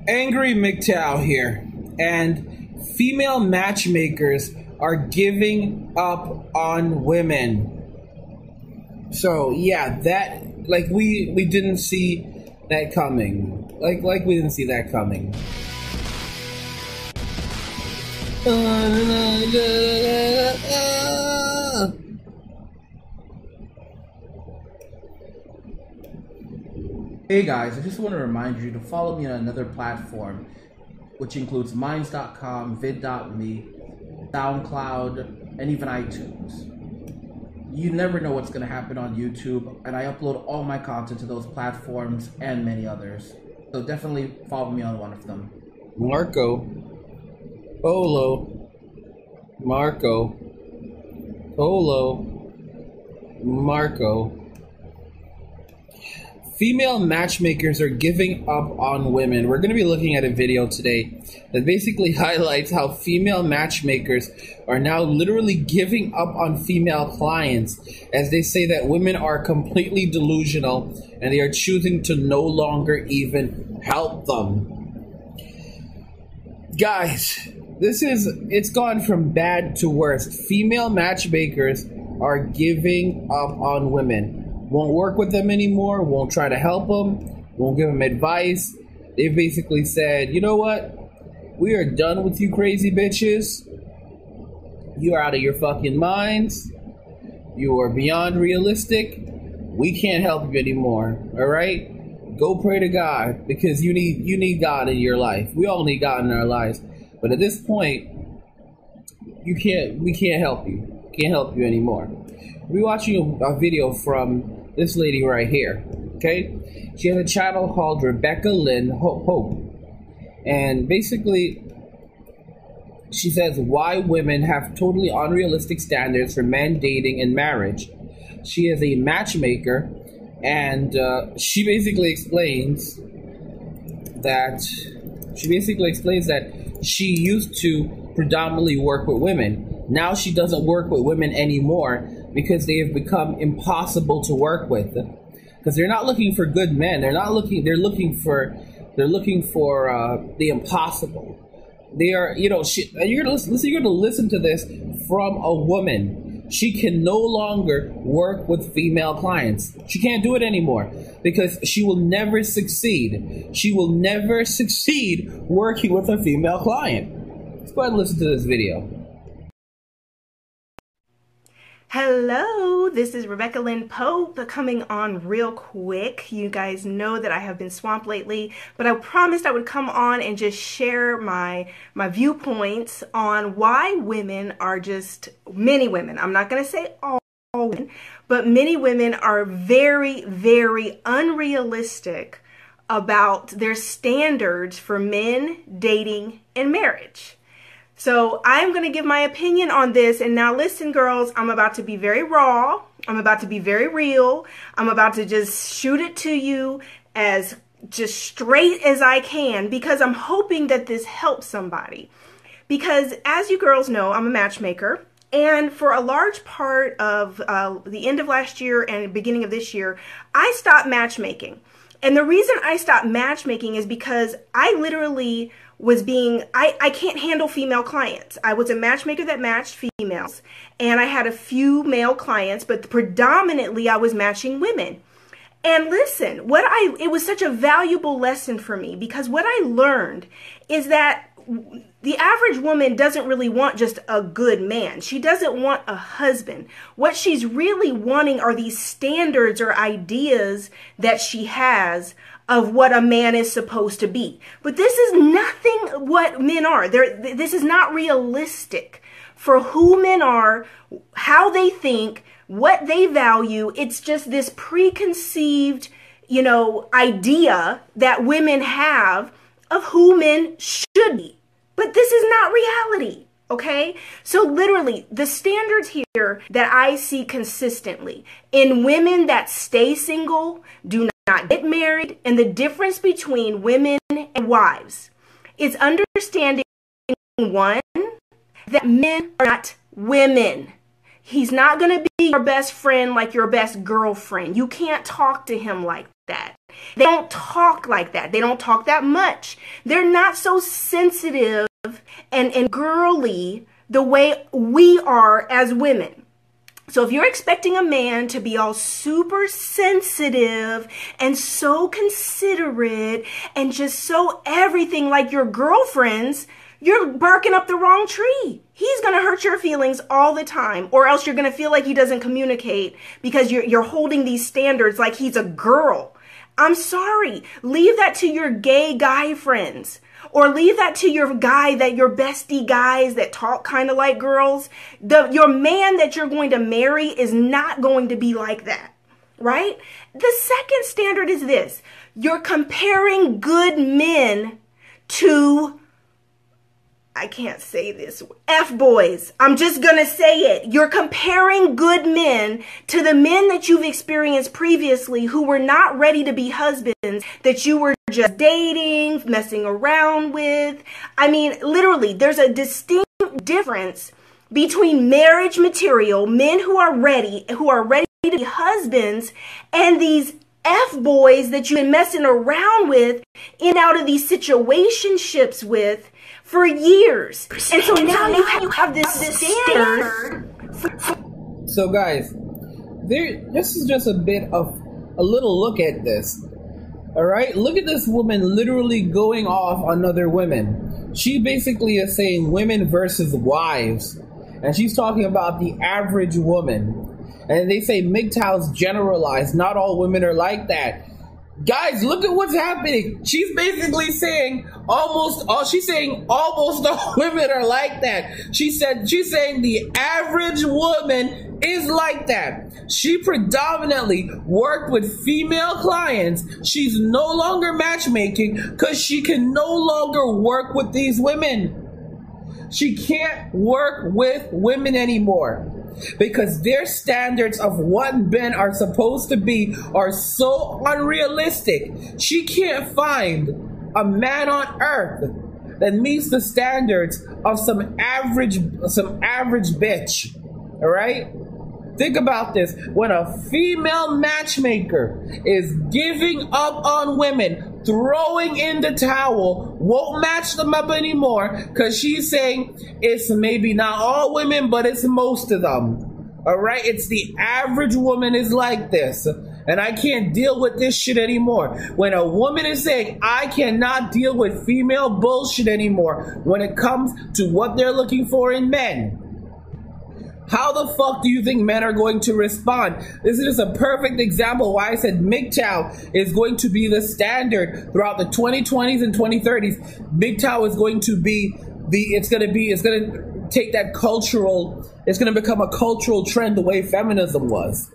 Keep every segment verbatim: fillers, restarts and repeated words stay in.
Angry MGTOW here, and female matchmakers are giving up on women. So yeah, that like we we didn't see that coming. Like like we didn't see that coming. Hey guys, I just want to remind you to follow me on another platform, which includes Minds dot com, Vid dot me, SoundCloud, and even iTunes. You never know what's going to happen on YouTube, and I upload all my content to those platforms and many others. So definitely follow me on one of them. Marco, Polo, Marco, Polo, Marco. Female matchmakers are giving up on women. We're going to be looking at a video today that basically highlights how female matchmakers are now literally giving up on female clients, as they say that women are completely delusional and they are choosing to no longer even help them. Guys, this is, it's gone from bad to worse. Female matchmakers are giving up on women. Won't work with them anymore, won't try to help them, won't give them advice. They've basically said, you know what? We are done with you crazy bitches. You are out of your fucking minds. You are beyond realistic. We can't help you anymore, all right? Go pray to God, because you need you need God in your life. We all need God in our lives. But at this point, you can't we can't help you. Can't help you anymore. We're watching a, a video from this lady right here, okay? She has a channel called Rebecca Lynn Hope. And basically, she says why women have totally unrealistic standards for men, dating, and marriage. She is a matchmaker, and uh, she basically explains that she basically explains that she used to predominantly work with women. Now she doesn't work with women anymore because they have become impossible to work with. Because they're not looking for good men. They're not looking. They're looking for. They're looking for uh, the impossible. They are. You know. She, you're gonna listen. You're gonna listen to this from a woman. She can no longer work with female clients. She can't do it anymore because she will never succeed. She will never succeed working with a female client. Let's go ahead and listen to this video. Hello, this is Rebecca Lynn Pope coming on real quick. You guys know that I have been swamped lately, but I promised I would come on and just share my my viewpoints on why women are just, many women, I'm not going to say all women, but many women are very, very unrealistic about their standards for men, dating, and marriage. So I'm going to give my opinion on this. And now listen, girls, I'm about to be very raw. I'm about to be very real. I'm about to just shoot it to you as just straight as I can, because I'm hoping that this helps somebody. Because as you girls know, I'm a matchmaker. And for a large part of uh, the end of last year and beginning of this year, I stopped matchmaking. And the reason I stopped matchmaking is because I literally was being, I, I can't handle female clients. I was a matchmaker that matched females, and I had a few male clients, but predominantly I was matching women. And listen, what I, it was such a valuable lesson for me, because what I learned is that the average woman doesn't really want just a good man. She doesn't want a husband. What she's really wanting are these standards or ideas that she has of what a man is supposed to be. But this is nothing what men are. They're, this is not realistic for who men are, how they think, what they value. It's just this preconceived, you know, idea that women have of who men should be. But this is not reality, okay? So literally, the standards here that I see consistently in women that stay single, do not not get married, and the difference between women and wives is understanding, one, that men are not women. He's not going to be your best friend like your best girlfriend. You can't talk to him like that. They don't talk like that. They don't talk that much. They're not so sensitive and, and girly the way we are as women. So if you're expecting a man to be all super sensitive and so considerate and just so everything like your girlfriends, you're barking up the wrong tree. He's going to hurt your feelings all the time, or else you're going to feel like he doesn't communicate because you're, you're holding these standards like he's a girl. I'm sorry. Leave that to your gay guy friends, or leave that to your guy that your bestie guys that talk kind of like girls. The, your man that you're going to marry is not going to be like that, right? The second standard is this. You're comparing good men to, I can't say this, F-boys. I'm just going to say it. You're comparing good men to the men that you've experienced previously who were not ready to be husbands, that you were just dating, messing around with. I mean, literally, there's a distinct difference between marriage material, men who are ready, who are ready to be husbands, and these F-boys that you've been messing around with in and out of these situationships with for years. And so now you have, you have this, this standard. So guys, there. This is just a bit of a little look at this. All right, look at this woman literally going off on other women. She basically is saying women versus wives, and she's talking about the average woman. And they say M G T O W's generalized. Not all women are like that. Guys, look at what's happening. She's basically saying almost all, she's saying almost all women are like that. She said, she's saying the average woman is like that. She predominantly worked with female clients. She's no longer matchmaking because she can no longer work with these women. She can't work with women anymore, because their standards of what men are supposed to be are so unrealistic. She can't find a man on earth that meets the standards of some average, some average bitch. All right? Think about this. When a female matchmaker is giving up on women, throwing in the towel, won't match them up anymore, because she's saying it's maybe not all women, but it's most of them. All right? It's the average woman is like this. And I can't deal with this shit anymore. When a woman is saying, I cannot deal with female bullshit anymore when it comes to what they're looking for in men, how the fuck do you think men are going to respond? This is just a perfect example why I said M G T O W is going to be the standard throughout the twenty twenties and twenty thirties. M G T O W is going to be the, it's going to be, it's going to take that cultural, it's going to become a cultural trend the way feminism was.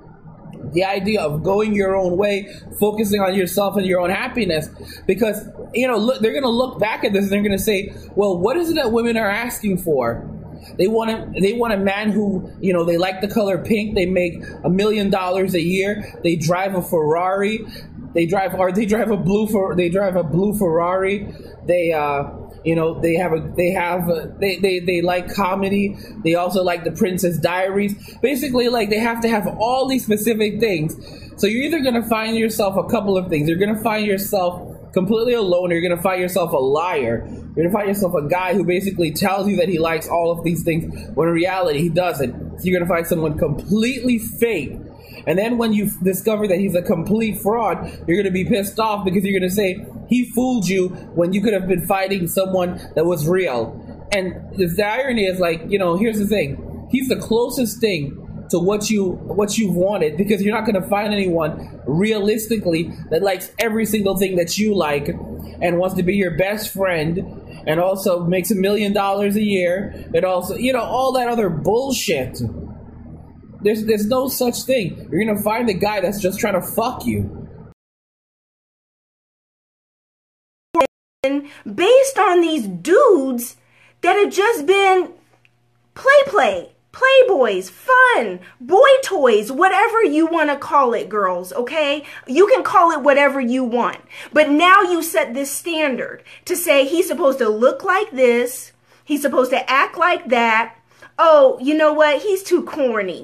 The idea of going your own way, focusing on yourself and your own happiness. Because, you know, look, they're going to look back at this and they're going to say, well, what is it that women are asking for? They want a, they want a man who, you know, they like the color pink. They make a million dollars a year. They drive a Ferrari. They drive, or they drive a blue for, they drive a blue Ferrari. They, uh, you know, they have a, they have, a, they, they, they like comedy. They also like The Princess Diaries. Basically, like, they have to have all these specific things. So you're either going to find yourself a couple of things. You're going to find yourself completely alone, or you're going to find yourself a liar. You're going to find yourself a guy who basically tells you that he likes all of these things, when in reality he doesn't. So you're going to find someone completely fake. And then when you discover that he's a complete fraud, you're going to be pissed off, because you're going to say, he fooled you when you could have been fighting someone that was real. And the irony is, like, you know, here's the thing. He's the closest thing to what you what you've wanted, because you're not going to find anyone realistically that likes every single thing that you like and wants to be your best friend and also makes a million dollars a year and also, you know, all that other bullshit. There's there's no such thing. You're going to find the guy that's just trying to fuck you. Based on these dudes that have just been play play. Playboys, fun, boy toys, whatever you want to call it, girls, okay? You can call it whatever you want. But now you set this standard to say he's supposed to look like this. He's supposed to act like that. Oh, you know what? He's too corny.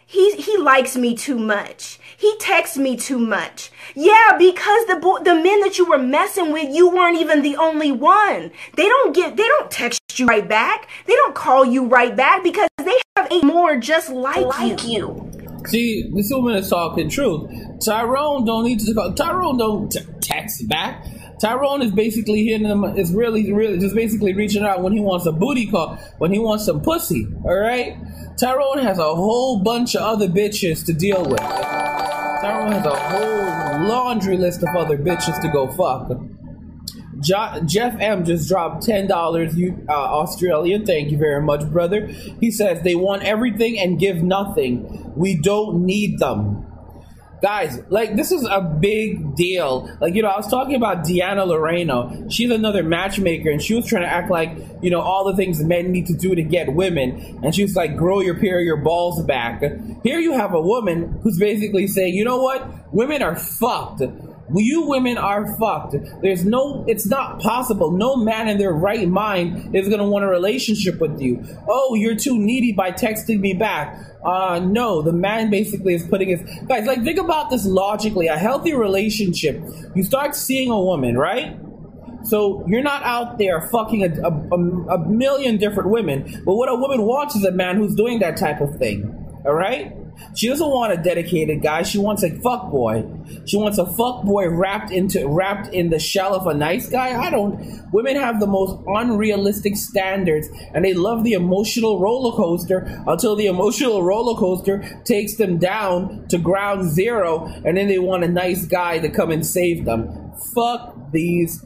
He he likes me too much. He texts me too much. Yeah, because the bo- the men that you were messing with, you weren't even the only one. They don't get they don't text you right back. They don't call you right back because they have eight more just like, like you. you. See, this woman is talking truth. Tyrone don't need to call. Tyrone don't t- text back. Tyrone is basically hitting them. Is really, really just basically reaching out when he wants a booty call, when he wants some pussy. All right. Tyrone has a whole bunch of other bitches to deal with. Tyrone has a whole laundry list of other bitches to go fuck. Jo- Jeff M just dropped ten dollars uh, Australian. Thank you very much, brother. He says they want everything and give nothing. We don't need them. Guys, like, this is a big deal. Like, you know, I was talking about Deanna Loreno. She's another matchmaker, and she was trying to act like, you know, all the things men need to do to get women. And she was like, grow your pair of your balls back. Here you have a woman who's basically saying, you know what? Women are fucked. You women are fucked. There's no, it's not possible. No man in their right mind is going to want a relationship with you. Oh, you're too needy by texting me back. Uh, no, the man basically is putting his, guys, like, think about this logically. A healthy relationship, you start seeing a woman, right? So you're not out there fucking a, a, a million different women, but what a woman wants is a man who's doing that type of thing. All right? She doesn't want a dedicated guy. She wants a fuck boy. She wants a fuck boy wrapped into wrapped in the shell of a nice guy. I don't. Women have the most unrealistic standards, and they love the emotional roller coaster until the emotional roller coaster takes them down to ground zero, and then they want a nice guy to come and save them. Fuck these.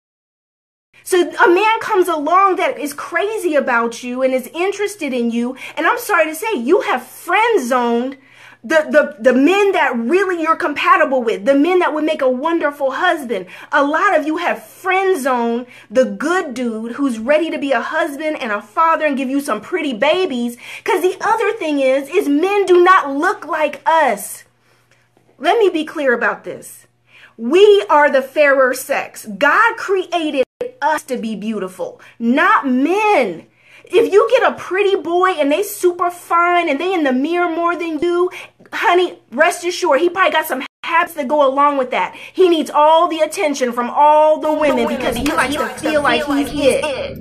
So a man comes along that is crazy about you and is interested in you, and I'm sorry to say, you have friend zoned the, the, the men that really you're compatible with, the men that would make a wonderful husband. A lot of you have friend zoned the good dude who's ready to be a husband and a father and give you some pretty babies. Because the other thing is, is men do not look like us. Let me be clear about this. We are the fairer sex. God created us to be beautiful, not men. If you get a pretty boy and they super fine and they in the mirror more than you, honey, rest assured, he probably got some habits that go along with that. He needs all the attention from all the women because he likes to feel like he's it.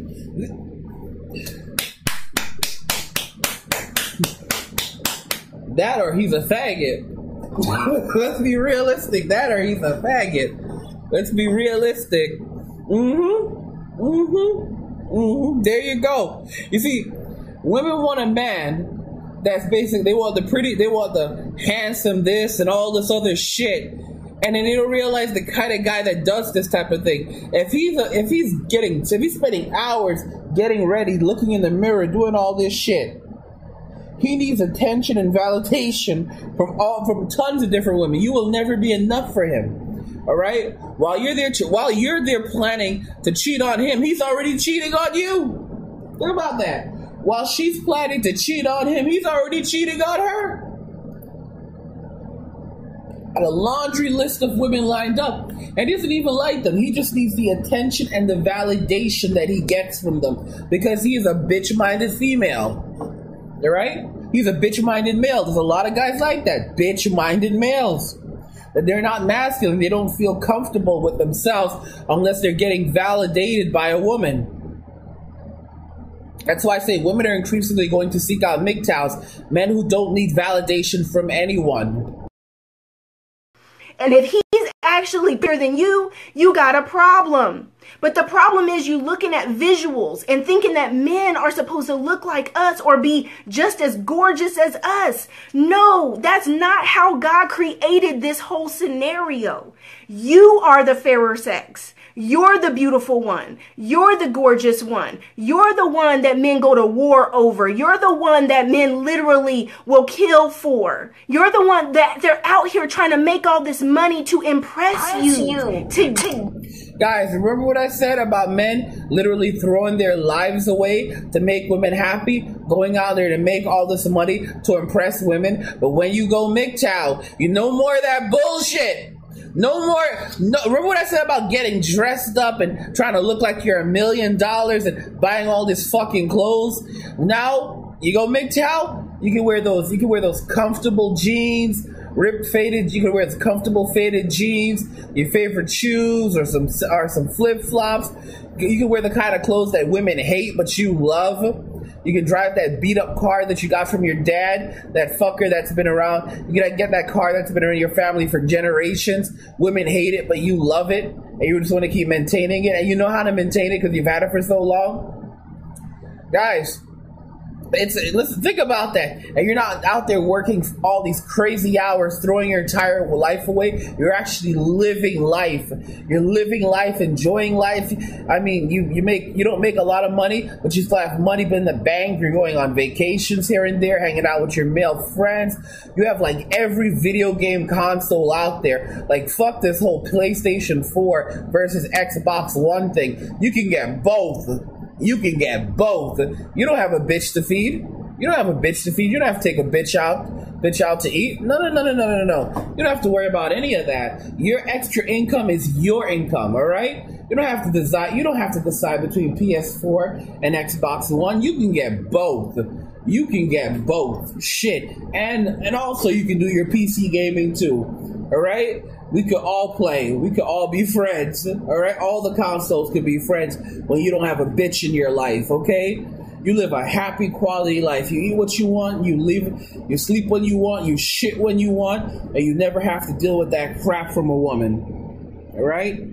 That or he's a faggot. Let's be realistic. That or he's a faggot. Let's be realistic. Mm-hmm. Mm-hmm. Mm-hmm. There you go. You see, women want a man that's basically, they want the pretty, they want the handsome this and all this other shit. And then they don't realize the kind of guy that does this type of thing. If he's a, if he's getting, if he's spending hours getting ready, looking in the mirror, doing all this shit, he needs attention and validation from all, from tons of different women. You will never be enough for him. All right. While you're there, to, while you're there planning to cheat on him, he's already cheating on you. Think about that. While she's planning to cheat on him, he's already cheating on her. Got a laundry list of women lined up, and he doesn't even like them. He just needs the attention and the validation that he gets from them because he is a bitch-minded female. All right? He's a bitch-minded male. There's a lot of guys like that, bitch-minded males. That they're not masculine. They don't feel comfortable with themselves unless they're getting validated by a woman. That's why I say women are increasingly going to seek out M G T O Ws, men who don't need validation from anyone. And if he's actually bigger than you, you got a problem. But the problem is you looking at visuals and thinking that men are supposed to look like us or be just as gorgeous as us. No, that's not how God created this whole scenario. You are the fairer sex. You're the beautiful one. You're the gorgeous one. You're the one that men go to war over. You're the one that men literally will kill for. You're the one that they're out here trying to make all this money to impress you. you. To, to... Guys, remember what I said about men literally throwing their lives away to make women happy? Going out there to make all this money to impress women. But when you go M G T O W, you no more of that bullshit. No more. No, remember what I said about getting dressed up and trying to look like you're a million dollars and buying all this fucking clothes? Now you go M G T O W, You can wear those. You can wear those comfortable jeans, ripped faded. You can wear those comfortable faded jeans, your favorite shoes, or some or some flip flops. You can wear the kind of clothes that women hate but you love. You can drive that beat up car that you got from your dad, that fucker that's been around. You can get that car that's been around your family for generations. Women hate it, but you love it, and you just want to keep maintaining it, and you know how to maintain it because you've had it for so long. Guys, it's listen, think about that. And you're not out there working all these crazy hours, throwing your entire life away. You're actually living life. You're living life, enjoying life. I mean, you you make you don't make a lot of money, but you still have money in the bank. You're going on vacations here and there, hanging out with your male friends. You have like every video game console out there. Like, fuck this whole PlayStation four versus Xbox One thing. You can get both. You can get both. You don't have a bitch to feed. You don't have a bitch to feed. You don't have to take a bitch out, bitch out to eat. No, no, no, no, no, no, no. You don't have to worry about any of that. Your extra income is your income, all right? You don't have to decide. You don't have to decide between P S four and Xbox One. You can get both. You can get both. Shit, and and also you can do your P C gaming too. All right. We could all play. We could all be friends. All right? All the consoles could be friends when you don't have a bitch in your life, okay? You live a happy, quality life. You eat what you want. You live, you sleep when you want. You shit when you want. And you never have to deal with that crap from a woman. All right?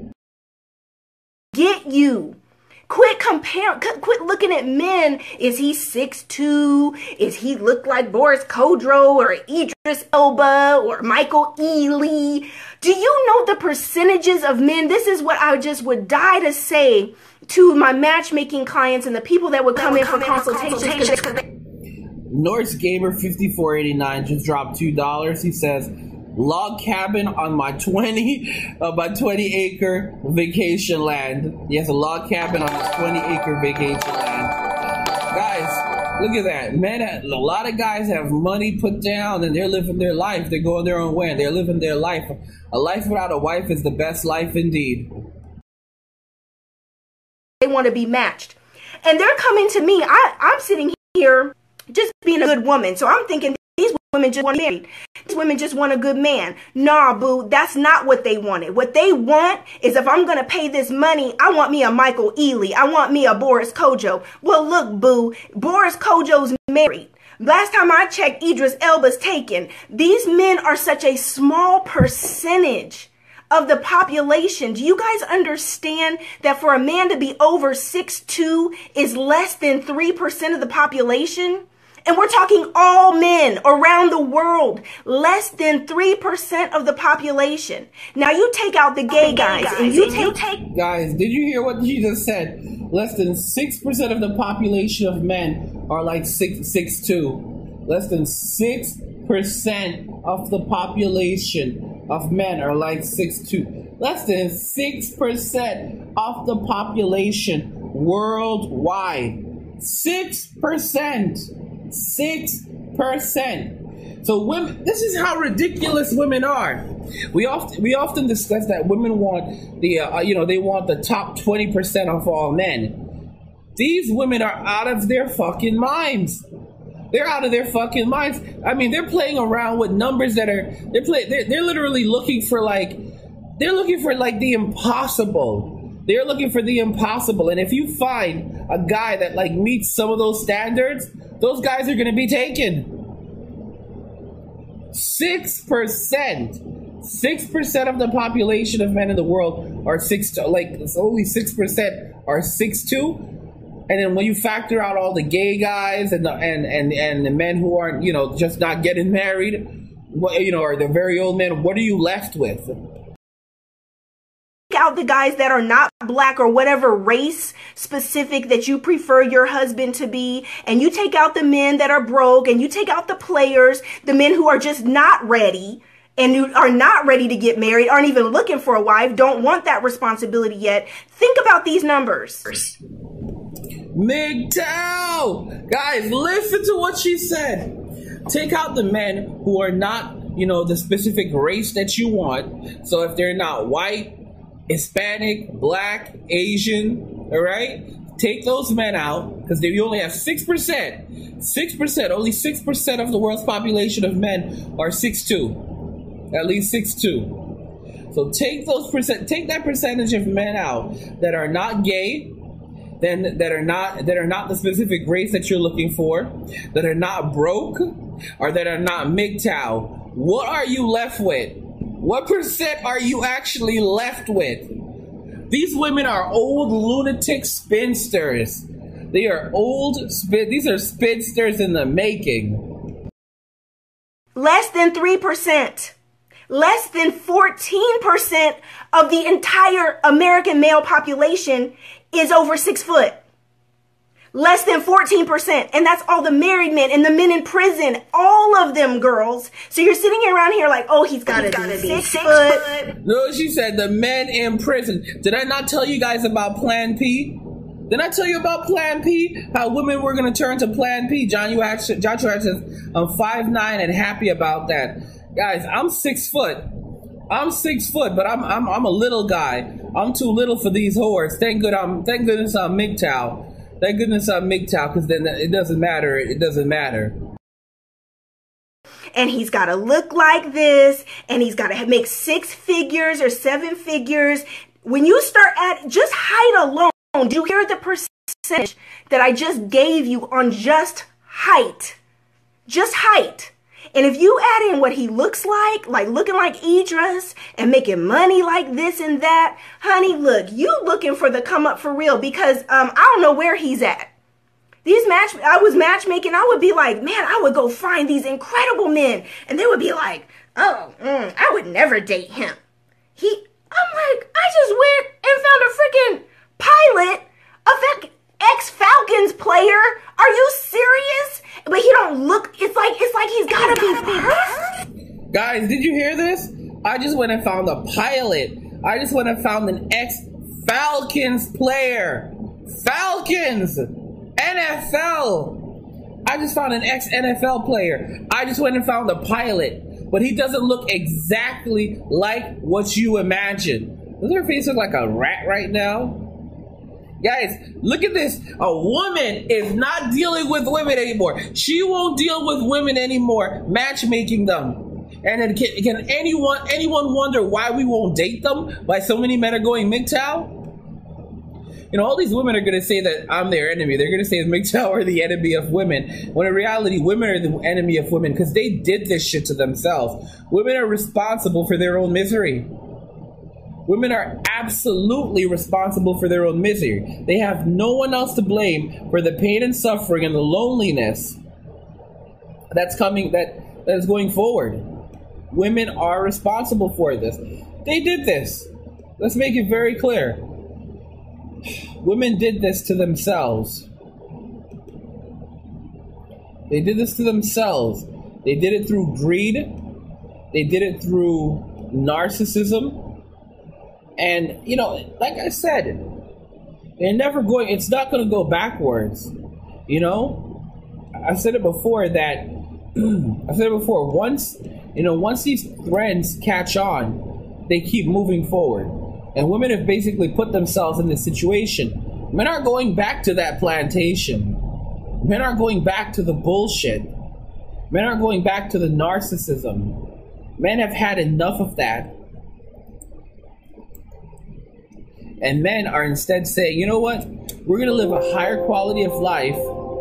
Get you. Quit comparing, quit looking at men. Is he six two? Is he look like Boris Kodjoe or Idris Elba or Michael Ealy? Do you know the percentages of men? This is what I just would die to say to my matchmaking clients and the people that would come in for consultations. Norse Gamer fifty-four eighty-nine just dropped two dollars. He says, log cabin on my twenty uh, my twenty acre vacation land. Yes, a log cabin on his twenty acre vacation land. Guys, look at that. Men, a lot of guys have money put down and they're living their life. They're going their own way and they're living their life. A life without a wife is the best life indeed. They want to be matched. And they're coming to me. I, I'm sitting here just being a good woman. So I'm thinking, these women just want to be married. These women just want a good man. Nah, boo, that's not what they wanted. What they want is, if I'm going to pay this money, I want me a Michael Ealy. I want me a Boris Kodjoe. Well, look, boo, Boris Kodjoe's married. Last time I checked, Idris Elba's taken. These men are such a small percentage of the population. Do you guys understand that for a man to be over six two is less than three percent of the population? And we're talking all men around the world, less than three percent of the population. Now you take out the gay guys, guys and you take, take... Guys, did you hear what she just said? Less than six percent of the population of men are like six, six two. Less than six percent of the population of men are like six two. Less than six percent of the population worldwide. six percent. six percent. So women, this is how ridiculous women are. We often we often discuss that women want the uh, you know they want the top twenty percent of all men. These women are out of their fucking minds. They're out of their fucking minds. I mean, they're playing around with numbers that are they're play they're, they're literally looking for like they're looking for like the impossible. They're looking for the impossible. And if you find a guy that like meets some of those standards, those guys are going to be taken. Six percent. Six percent of the population of men in the world are six. Like it's only six percent are six two. And then when you factor out all the gay guys and the, and and and the men who aren't, you know, just not getting married, what, you know, or the very old men, what are you left with? Out the guys that are not black or whatever race specific that you prefer your husband to be, and you take out the men that are broke, and you take out the players, the men who are just not ready and who are not ready to get married, aren't even looking for a wife, don't want that responsibility yet. Think about these numbers. M G T O W! Guys, listen to what she said. Take out the men who are not, you know, the specific race that you want. So if they're not white, Hispanic, black, Asian, all right? Take those men out, because you only have six percent. six percent, only six percent of the world's population of men are six foot two. At least six foot two. So take those percent, take that percentage of men out that are not gay, then that are not that are not the specific race that you're looking for, that are not broke, or that are not M G T O W. What are you left with? What percent are you actually left with? These women are old lunatic spinsters. They are old spin. These are spinsters in the making. Less than three percent. Less than fourteen percent of the entire American male population is over six foot. Less than fourteen percent. And that's all the married men and the men in prison. All of them, girls. So you're sitting around here like, oh, he's got to be six, six foot. foot. No, she said the men in prison. Did I not tell you guys about Plan P? Did I tell you about Plan P? How women were going to turn to Plan P? John, you actually, Joshua says, I'm five nine and happy about that. Guys, I'm six foot. I'm six foot, but I'm I'm I'm a little guy. I'm too little for these whores. Thank good I'm thank goodness I'm M G T O W. Thank goodness I'm M G T O W, because then it doesn't matter. It doesn't matter. And he's got to look like this, and he's got to make six figures or seven figures. When you start at just height alone, do you hear the percentage that I just gave you on just height? Just height. And if you add in what he looks like, like looking like Idris and making money like this and that, honey, look, you looking for the come up for real, because um, I don't know where he's at. These match, I was matchmaking, I would be like, man, I would go find these incredible men. And they would be like, oh, mm, I would never date him. He, I'm like, I just went and found a freaking pilot, a ex-Falcons player. Are you serious? But he don't look, it's like, it's like he's gotta be perfect. Guys, did you hear this? I just went and found a pilot. I just went and found an ex-Falcons player. Falcons! N F L! I just found an ex-N F L player. I just went and found a pilot. But he doesn't look exactly like what you imagine. Does her face look like a rat right now? Guys, look at this. A woman is not dealing with women anymore. She won't deal with women anymore, matchmaking them. And then can, can anyone anyone wonder why we won't date them? Why so many men are going M G T O W? You know, all these women are going to say that I'm their enemy. They're going to say M G T O W are the enemy of women. When in reality, women are the enemy of women because they did this shit to themselves. Women are responsible for their own misery. Women are absolutely responsible for their own misery. They have no one else to blame for the pain and suffering and the loneliness that's coming, that, that is going forward. Women are responsible for this. They did this. Let's make it very clear. Women did this to themselves. They did this to themselves. They did it through greed. They did it through narcissism. And, you know, like I said, they're never going, it's not going to go backwards. You know, I've said it before that, I've said it before, once, you know, once these trends catch on, they keep moving forward. And women have basically put themselves in this situation. Men aren't going back to that plantation. Men aren't going back to the bullshit. Men aren't going back to the narcissism. Men have had enough of that. And men are instead saying, you know what? We're going to live a higher quality of life.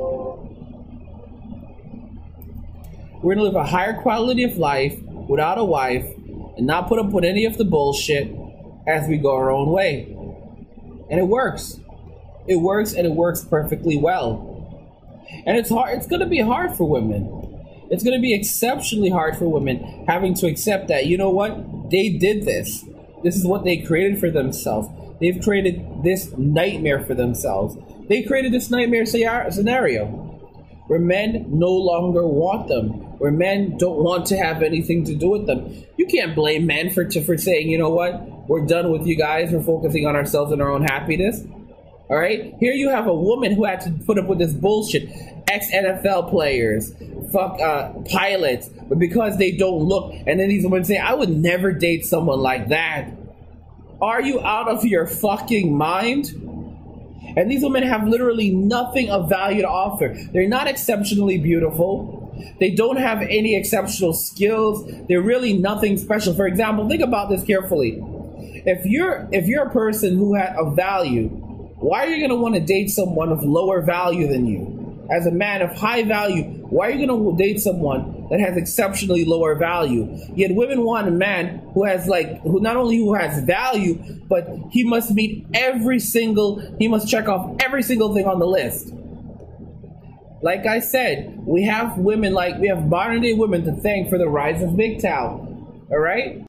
We're going to live a higher quality of life without a wife and not put up with any of the bullshit as we go our own way. And it works. It works, and it works perfectly well. And it's hard. It's going to be hard for women. It's going to be exceptionally hard for women having to accept that, you know what? They did this. This is what they created for themselves. They've created this nightmare for themselves. They created this nightmare scenario where men no longer want them, where men don't want to have anything to do with them. You can't blame men for, to, for saying, you know what, we're done with you guys. We're focusing on ourselves and our own happiness. All right? Here you have a woman who had to put up with this bullshit. Ex-N F L players, fuck uh, pilots, but because they don't look, and then these women say, I would never date someone like that. Are you out of your fucking mind? And these women have literally nothing of value to offer. They're not exceptionally beautiful. They don't have any exceptional skills. They're really nothing special. For example, think about this carefully. If you're if you're a person who had a value, why are you going to want to date someone of lower value than you? As a man of high value, why are you going to date someone that has exceptionally lower value? Yet women want a man who has like, who not only who has value, but he must meet every single, he must check off every single thing on the list. Like I said, we have women like, we have modern day women to thank for the rise of M G T O W. All right?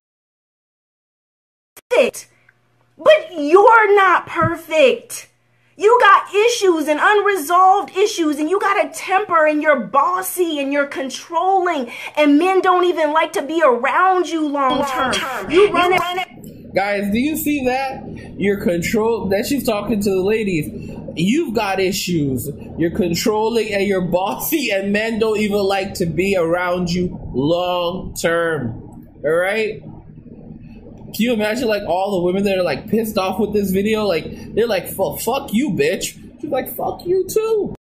But you're not perfect. You got issues and unresolved issues, and you got a temper, and you're bossy and you're controlling, and men don't even like to be around you long term. You run it. Guys, do you see that? You're control that she's talking to the ladies. You've got issues. You're controlling and you're bossy, and men don't even like to be around you long term. All right? Can you imagine like all the women that are like pissed off with this video? Like they're like, fuck you, bitch. She's like, fuck you too.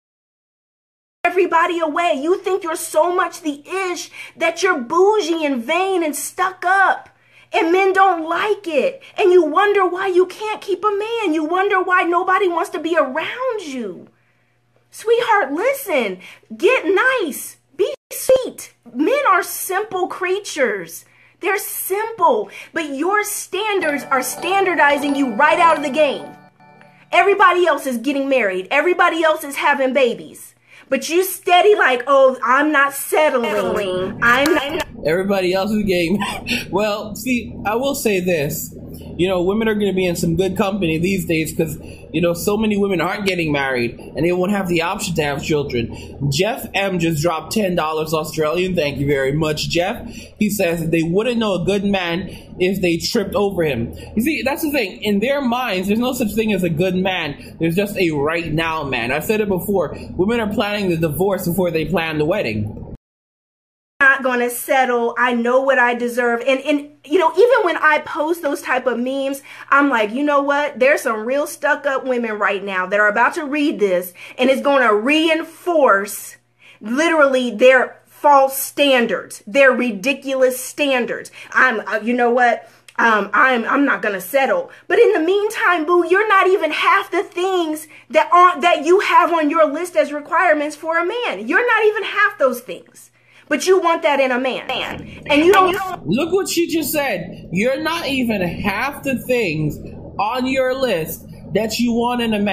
Everybody away. You think you're so much the ish that you're bougie and vain and stuck up. And men don't like it. And you wonder why you can't keep a man. You wonder why nobody wants to be around you. Sweetheart, listen. Get nice. Be sweet. Men are simple creatures. They're simple, but your standards are standardizing you right out of the game. Everybody else is getting married. Everybody else is having babies. But you steady like, oh, I'm not settling. I'm not. Everybody else is getting. Well, see, I will say this. You know, women are going to be in some good company these days because, you know, so many women aren't getting married and they won't have the option to have children. Jeff M just dropped ten dollars Australian. Thank you very much, Jeff. He says that they wouldn't know a good man if they tripped over him. You see, that's the thing. In their minds, there's no such thing as a good man. There's just a right now man. I've said it before. Women are planning the divorce before they plan the wedding. Not gonna settle. I know what I deserve. And and you know, even when I post those type of memes, I'm like, you know what? There's some real stuck up women right now that are about to read this, and it's gonna reinforce literally their false standards, their ridiculous standards. I'm, uh, you know what? Um, I'm I'm not gonna settle. But in the meantime, boo, you're not even half the things that aren't that you have on your list as requirements for a man. You're not even half those things. But you want that in a man. And you don't... Look what she just said. You're not even half the things on your list that you want in a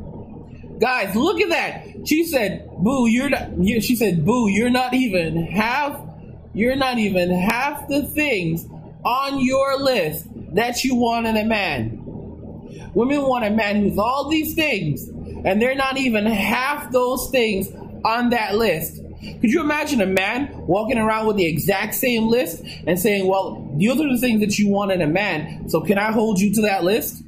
man. Guys, look at that. She said, boo, you're not... You, she said, boo, you're not even half... You're not even half the things on your list that you want in a man. Women want a man who's all these things, and they're not even half those things on that list. Could you imagine a man walking around with the exact same list and saying, well, these are the things that you want in a man, so can I hold you to that list?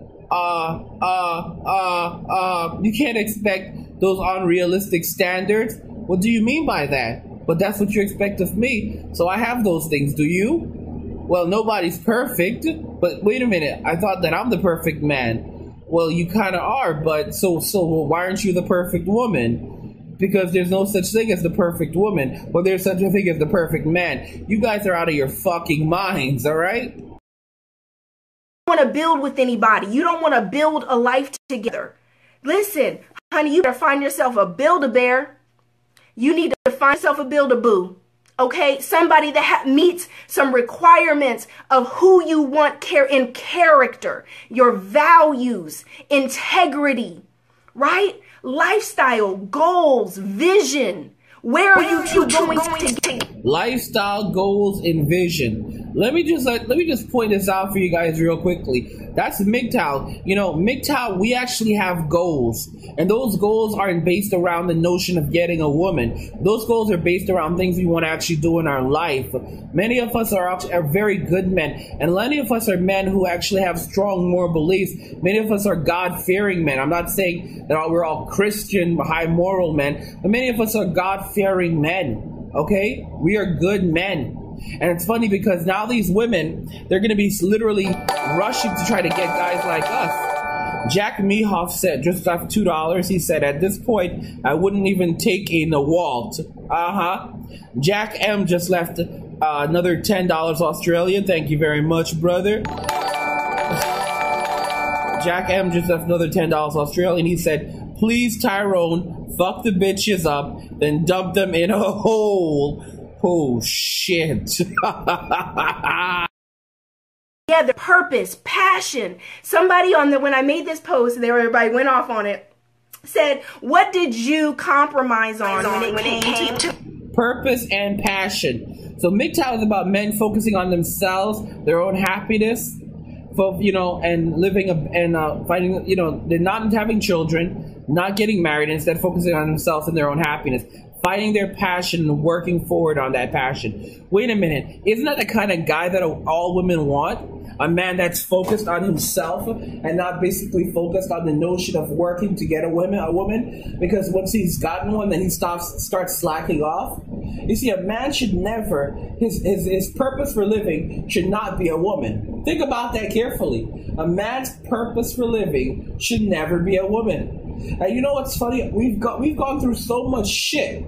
Uh, uh, uh, uh, you can't expect those unrealistic standards. What do you mean by that? But that's what you expect of me, so I have those things, do you? Well, nobody's perfect, but wait a minute, I thought that I'm the perfect man. Well, you kind of are, but so, so why aren't you the perfect woman? Because there's no such thing as the perfect woman, but there's such a thing as the perfect man. You guys are out of your fucking minds, all right? You don't want to build with anybody. You don't want to build a life together. Listen, honey, you better find yourself a Build-A-Bear. You need to find yourself a Build-A-Boo. Okay? Somebody that ha- meets some requirements of who you want care in character, your values, integrity, right? Lifestyle, goals, vision. Where are you two going to get? Lifestyle, goals, and vision. Let me just let, let me just point this out for you guys real quickly. That's M G T O W. You know, M G T O W, we actually have goals. And those goals aren't based around the notion of getting a woman. Those goals are based around things we want to actually do in our life. Many of us are, are very good men. And many of us are men who actually have strong moral beliefs. Many of us are God-fearing men. I'm not saying that we're all Christian, high moral men. But many of us are God-fearing men. Okay? We are good men. And it's funny because now these women, they're going to be literally rushing to try to get guys like us. Jack Mehoff said, just off two dollars, he said, at this point, I wouldn't even take in a Walt. Uh-huh. Jack M just left uh, another ten dollars Australian. Thank you very much, brother. Jack M just left another ten dollars Australian. He said, please, Tyrone, fuck the bitches up, then dump them in a hole. Oh, shit. Yeah, the purpose, passion. Somebody on the, when I made this post, there everybody went off on it, said, what did you compromise on when it, when it came to purpose and passion? So M G T O W is about men focusing on themselves, their own happiness, for, you know, and living a, and uh, finding, you know, they're not having children, not getting married, instead focusing on themselves and their own happiness, finding their passion and working forward on that passion. Wait a minute, isn't that the kind of guy that all women want? A man that's focused on himself and not basically focused on the notion of working to get a woman, a woman, because once he's gotten one, then he stops, starts slacking off. You see, a man should never, his, his, his purpose for living should not be a woman. Think about that carefully. A man's purpose for living should never be a woman. And you know what's funny? We've got, we've gone through so much shit.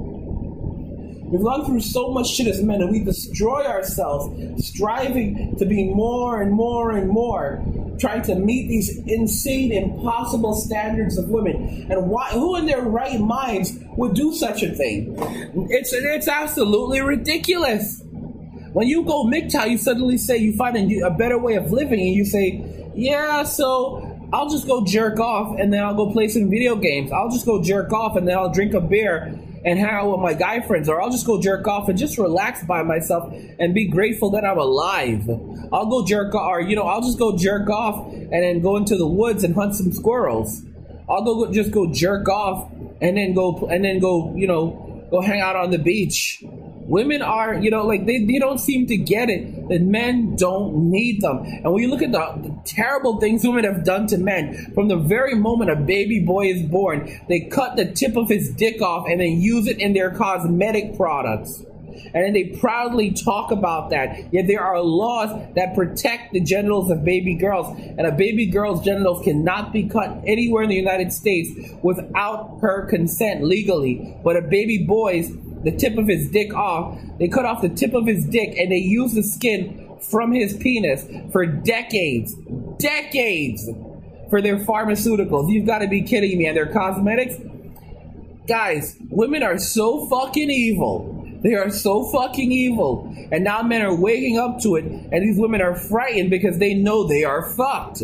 We've gone through so much shit as men, and we destroy ourselves, striving to be more and more and more, trying to meet these insane, impossible standards of women. And why? Who in their right minds would do such a thing? It's it's absolutely ridiculous. When you go M G T O W, you suddenly say you find a, a better way of living, and you say, yeah, so I'll just go jerk off, and then I'll go play some video games. I'll just go jerk off, and then I'll drink a beer and hang out with my guy friends, or I'll just go jerk off and just relax by myself and be grateful that I'm alive. I'll go jerk off, or, you know, I'll just go jerk off and then go into the woods and hunt some squirrels. I'll go just go jerk off and then go, and then go, you know, go hang out on the beach. Women are, you know, like, they, they don't seem to get it, that men don't need them. And when you look at the, the terrible things women have done to men, from the very moment a baby boy is born, they cut the tip of his dick off and then use it in their cosmetic products. And then they proudly talk about that. Yet there are laws that protect the genitals of baby girls. And a baby girl's genitals cannot be cut anywhere in the United States without her consent legally. But a baby boy's, the tip of his dick off, they cut off the tip of his dick and they use the skin from his penis for decades, decades, for their pharmaceuticals. You've got to be kidding me. And their cosmetics? Guys, women are so fucking evil. They are so fucking evil. And now men are waking up to it, and these women are frightened because they know they are fucked.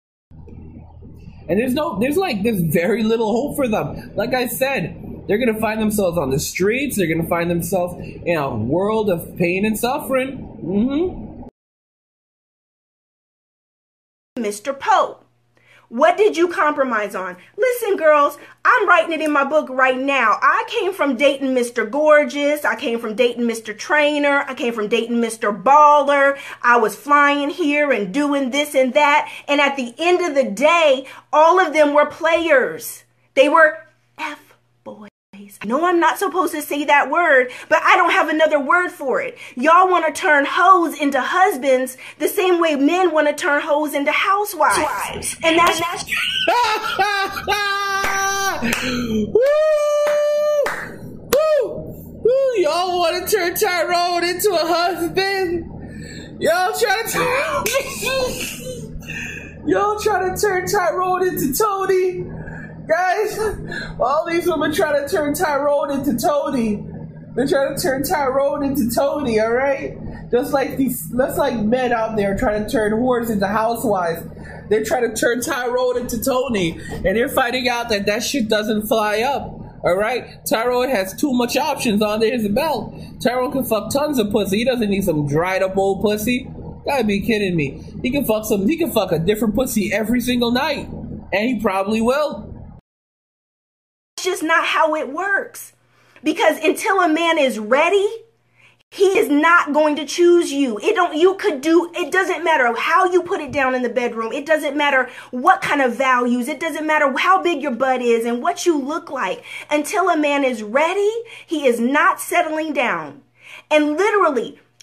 And there's no, there's like, there's very little hope for them. Like I said, they're going to find themselves on the streets. They're going to find themselves in a world of pain and suffering. Mm-hmm. Mister Pope, what did you compromise on? Listen, girls, I'm writing it in my book right now. I came from dating Mister Gorgeous. I came from dating Mister Trainer. I came from dating Mister Baller. I was flying here and doing this and that. And at the end of the day, all of them were players. They were F-boys. I know I'm not supposed to say that word, but I don't have another word for it. Y'all want to turn hoes into husbands the same way men want to turn hoes into housewives. Wives. And that's... And that's Woo! Woo! Woo! Y'all want to turn Tyrone into a husband? Y'all try to turn... Y'all try to turn Tyrone into Tony? Guys, all these women try to turn Tyrone into Tony. They're trying to turn Tyrone into Tony, all right? Just like these, just like men out there trying to turn whores into housewives. They're trying to turn Tyrone into Tony, and they're finding out that that shit doesn't fly up, all right? Tyrone has too much options under his belt. Tyrone can fuck tons of pussy. He doesn't need some dried up old pussy. Gotta be kidding me. He can fuck some. He can fuck a different pussy every single night, and he probably will. It's just not how it works. Because until a man is ready, he is not going to choose you. It don't, you could do, it doesn't matter how you put it down in the bedroom. It doesn't matter what kind of values. It doesn't matter how big your butt is and what you look like. Until a man is ready, he is not settling down. And literally,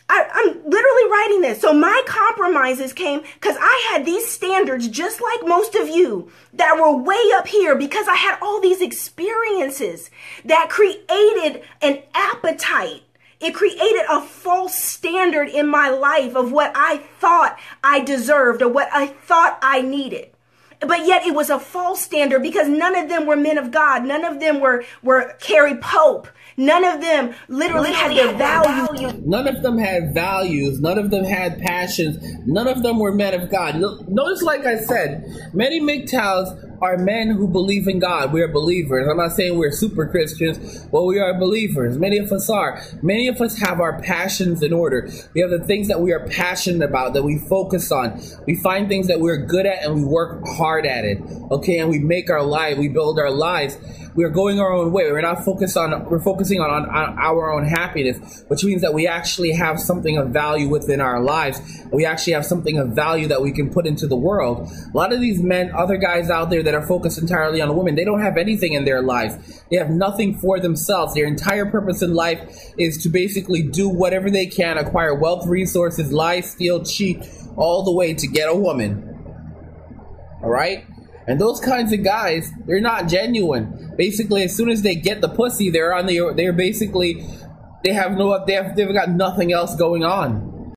I, I'm literally writing this. So my compromises came because I had these standards, just like most of you, that were way up here because I had all these experiences that created an appetite. It created a false standard in my life of what I thought I deserved or what I thought I needed. But yet it was a false standard because none of them were men of God. None of them were, were Carrie Pope. None of them literally had their value. None of them had values. None of them had passions. None of them were men of God. Notice, like I said, many M G T O Ws are men who believe in God. We are believers. I'm not saying we're super Christians, but we are believers. Many of us are. Many of us have our passions in order. We have the things that we are passionate about, that we focus on. We find things that we're good at and we work hard at it. Okay, and we make our life, we build our lives. We are going our own way. We're not focused on, we're focusing on, on, on our own happiness, which means that we actually have something of value within our lives. We actually have something of value that we can put into the world. A lot of these men, other guys out there that are focused entirely on women, they don't have anything in their life. They have nothing for themselves. Their entire purpose in life is to basically do whatever they can, acquire wealth, resources, lie, steal, cheat, all the way to get a woman. All right? And those kinds of guys, they're not genuine. Basically, as soon as they get the pussy, they're on the, they're basically, they have no, they have, they've got nothing else going on.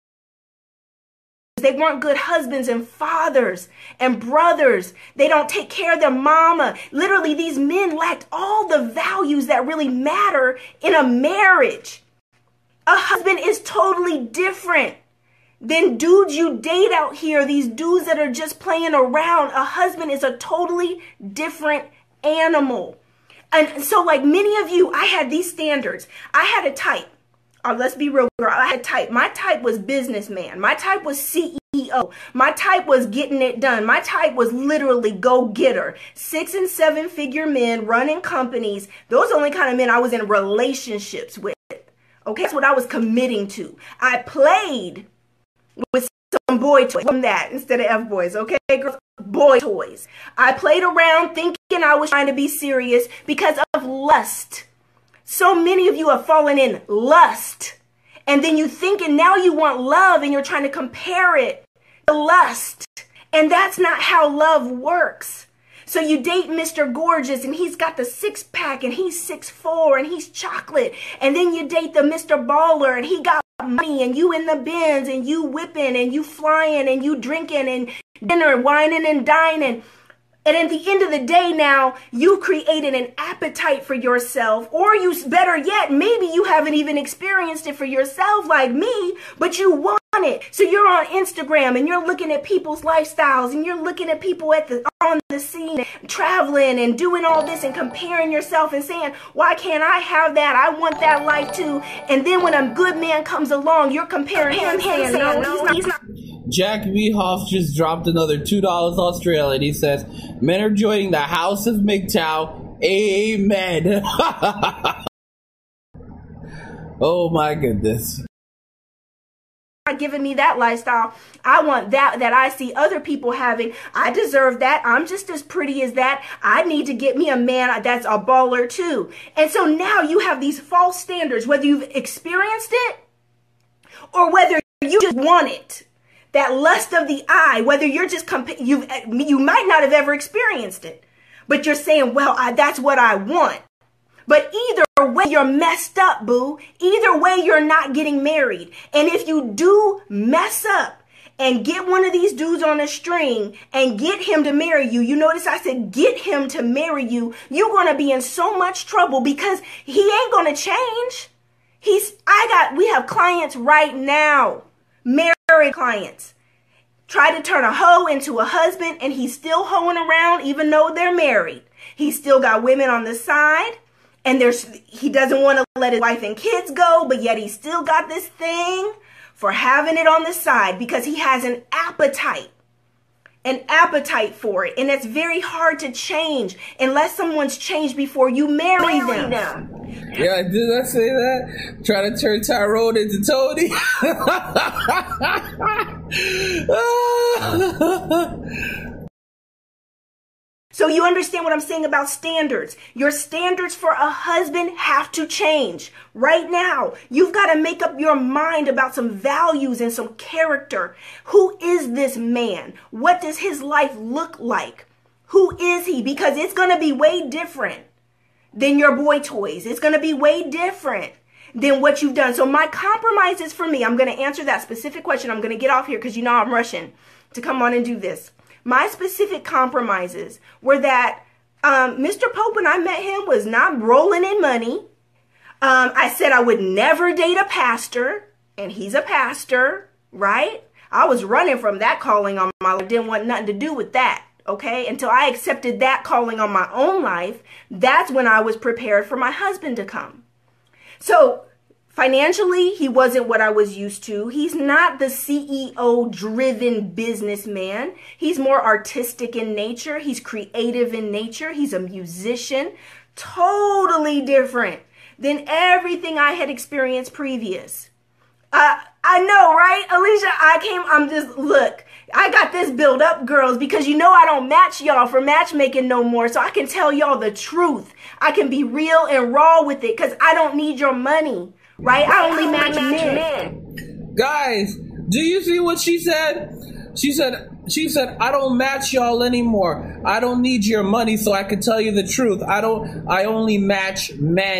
They weren't good husbands and fathers and brothers. They don't take care of their mama. Literally, these men lacked all the values that really matter in a marriage. A husband is totally different than dudes you date out here, these dudes that are just playing around. A husband is a totally different animal. And so like many of you, I had these standards. I had a type. Uh, let's be real, girl. I had a type. My type was businessman. My type was C E O. My type was getting it done. My type was literally go-getter. Six and seven figure men running companies. Those are the only kind of men I was in relationships with. Okay, that's what I was committing to. I played with some boy toys from that instead of F-boys, okay, girls? Boy toys. I played around thinking I was trying to be serious because of lust. So many of you have fallen in lust. And then you think and now you want love and you're trying to compare it to lust. And that's not how love works. So you date Mister Gorgeous and he's got the six pack and he's six foot four and he's chocolate. And then you date the Mister Baller and he got money and you in the Benz and you whipping and you flying and you drinking and dinner, whining and dining. And at the end of the day now, you created an appetite for yourself, or you, better yet, maybe you haven't even experienced it for yourself like me, but you want it. So you're on Instagram and you're looking at people's lifestyles and you're looking at people at the on the scene, traveling and doing all this and comparing yourself and saying, why can't I have that? I want that life too. And then when a good man comes along, you're comparing him, saying, no, he's not. He's not. Jack V. Hoff just dropped another two dollars Australian. He says, men are joining the House of M G T O W. Amen. Oh my goodness. Not giving me that lifestyle. I want that that I see other people having. I deserve that. I'm just as pretty as that. I need to get me a man that's a baller too. And so now you have these false standards, whether you've experienced it or whether you just want it. That lust of the eye, whether you're just, compa- you you might not have ever experienced it, but you're saying, well, I, that's what I want. But either way, you're messed up, boo. Either way, you're not getting married. And if you do mess up and get one of these dudes on a string and get him to marry you, you notice I said get him to marry you, you're going to be in so much trouble because he ain't going to change. He's, I got, we have clients right now, married clients, try to turn a hoe into a husband and he's still hoeing around even though they're married. He's still got women on the side and there's he doesn't want to let his wife and kids go, but yet he's still got this thing for having it on the side because he has an appetite. An appetite for it. And it's very hard to change unless someone's changed before you marry, marry them. them. Yeah, did I say that? Try to turn Tyrone into Tony. So you understand what I'm saying about standards. Your standards for a husband have to change. Right now, you've got to make up your mind about some values and some character. Who is this man? What does his life look like? Who is he? Because it's going to be way different than your boy toys. It's going to be way different than what you've done. So my compromises for me, I'm going to answer that specific question. I'm going to get off here because you know I'm rushing to come on and do this. My specific compromises were that um, Mister Pope, when I met him, was not rolling in money. Um, I said I would never date a pastor, and he's a pastor, right? I was running from that calling on my life. Didn't want nothing to do with that, okay? Until I accepted that calling on my own life, that's when I was prepared for my husband to come. So financially, he wasn't what I was used to. He's not the C E O-driven businessman. He's more artistic in nature. He's creative in nature. He's a musician. Totally different than everything I had experienced previous. Uh, I know, right, Alicia? I came, I'm just, look, I got this build up, girls, because you know I don't match y'all for matchmaking no more, so I can tell y'all the truth. I can be real and raw with it, because I don't need your money. Right? I only match men. Guys, do you see what she said? She said, she said, I don't match y'all anymore. I don't need your money, so I can tell you the truth. I don't, I only match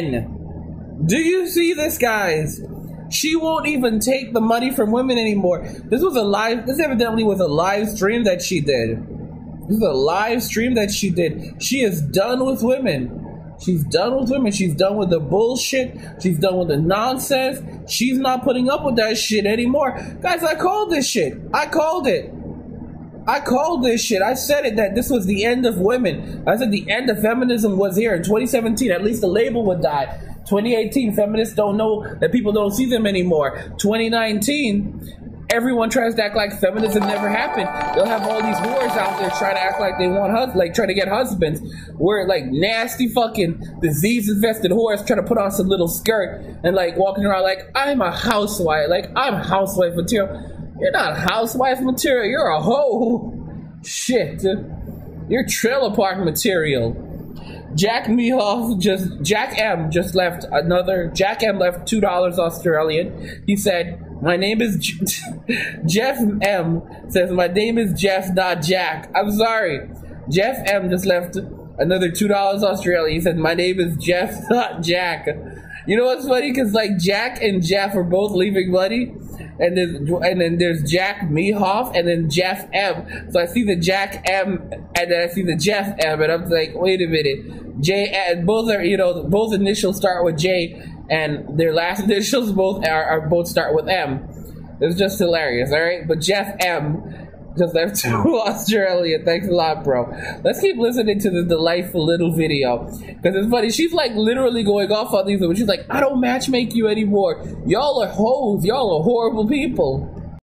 men. Do you see this, guys? She won't even take the money from women anymore. This was a live, this evidently was a live stream that she did. This is a live stream that she did. She is done with women. She's done with women. She's done with the bullshit. She's done with the nonsense. She's not putting up with that shit anymore. Guys, I called this shit. I called it. I called this shit. I said it, that this was the end of women. I said the end of feminism was here. In twenty seventeen, at least the label would die. twenty eighteen, feminists don't know that people don't see them anymore. twenty nineteen, everyone tries to act like feminism never happened. They'll have all these whores out there trying to act like they want hus- like trying to get husbands. We're like nasty fucking disease-infested whores trying to put on some little skirt and like walking around like, I'm a housewife. Like, I'm housewife material. You're not housewife material. You're a hoe. Shit. You're trailer park material. Jack Mehoff just, Jack M just left another, Jack M left two dollars Australian. He said, my name is J- Jeff M says, my name is Jeff, not Jack. I'm sorry. Jeff M just left another two dollars Australian. He said, my name is Jeff, not Jack. You know what's funny? Because like Jack and Jeff are both leaving money. And then, and then there's Jack Mehoff and then Jeff M. So I see the Jack M and then I see the Jeff M. And I'm like, wait a minute. J, and both are, you know, both initials start with J and their last initials both are, are both start with M. It's just hilarious, all right? But Jeff M just left to Australia. Thanks a lot, bro. Let's keep listening to the delightful little video because it's funny. She's like literally going off on these women. She's like, I don't matchmake you anymore. Y'all are hoes. Y'all are horrible people.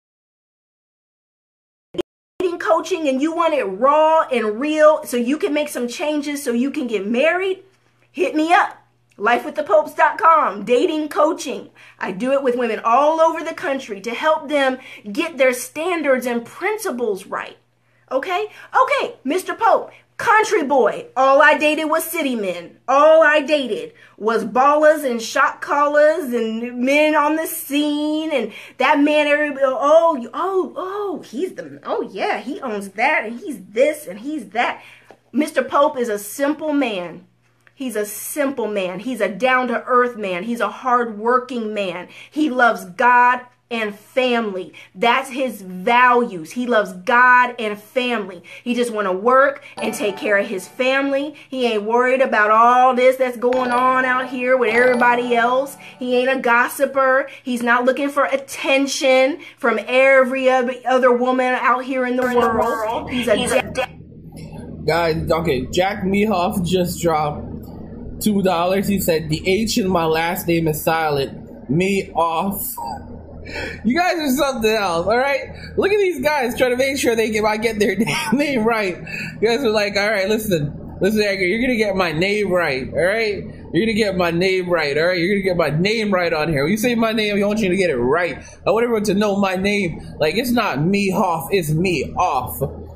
Coaching and you want it raw and real so you can make some changes so you can get married, hit me up. life with the popes dot com, dating coaching. I do it with women all over the country to help them get their standards and principles right. Okay? Okay, Mister Pope, country boy. All I dated was city men. All I dated was ballers and shot callers and men on the scene. And that man, everybody, oh, oh, oh, he's the, oh yeah, he owns that and he's this and he's that. Mister Pope is a simple man. He's a simple man. He's a down-to-earth man. He's a hard-working man. He loves God and family. That's his values. He loves God and family. He just want to work and take care of his family. He ain't worried about all this that's going on out here with everybody else. He ain't a gossiper. He's not looking for attention from every other woman out here in the world. He's a... He's a Guys, okay, Jack Mehoff just dropped two dollars. He said, the H in my last name is silent. Me off. You guys are something else, alright? Look at these guys trying to make sure they get, I get their name right. You guys are like, alright, listen. Listen, Edgar, you're gonna get my name right, alright? You're gonna get my name right, alright? You're gonna get my name right on here. When you say my name, I want you to get it right. I want everyone to know my name. Like, it's not me off, it's me off.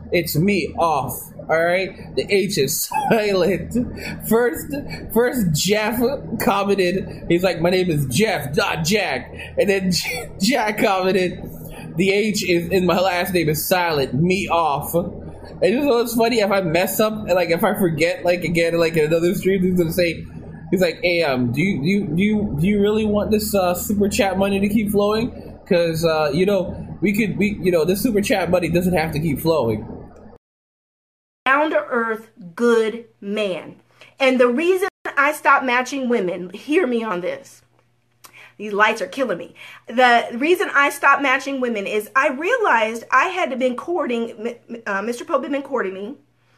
It's me off. All right, the H is silent. First, first Jeff commented. He's like, "My name is Jeff, not Jack." And then Jack commented, "The H is in my last name is silent. Me off." And you know what's funny? If I mess up, like if I forget, like again, like in another stream, he's gonna say, he's like, "Hey, um, do you do you do you, do you really want this uh, super chat money to keep flowing? Because uh, you know we could, we you know this super chat money doesn't have to keep flowing." Down to earth, good man. And the reason I stopped matching women, hear me on this. These lights are killing me. The reason I stopped matching women is I realized I had been courting, uh, Mister Pope had been courting me.